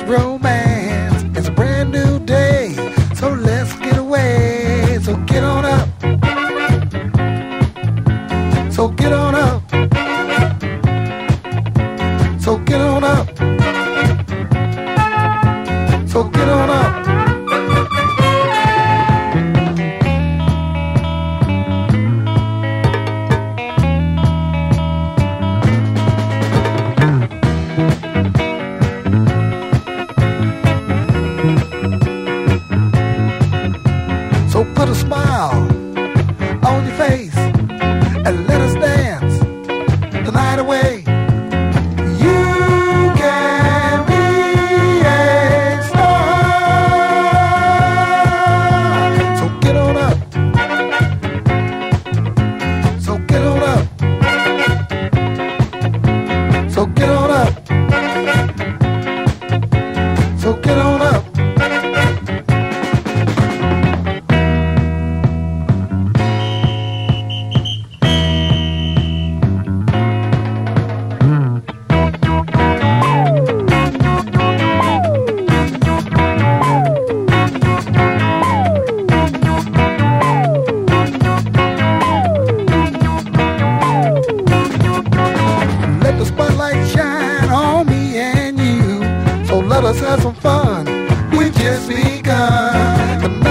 romance. It's a brand new day, so let's get away. So get on up. So get on up. So get on up. So get on up. So put a smile on your face and let us dance the night away. You can be a star. So get on up. So get on up. So get on up. So get on up. Let the spotlight shine on me and you. So let us have some fun. We just begun.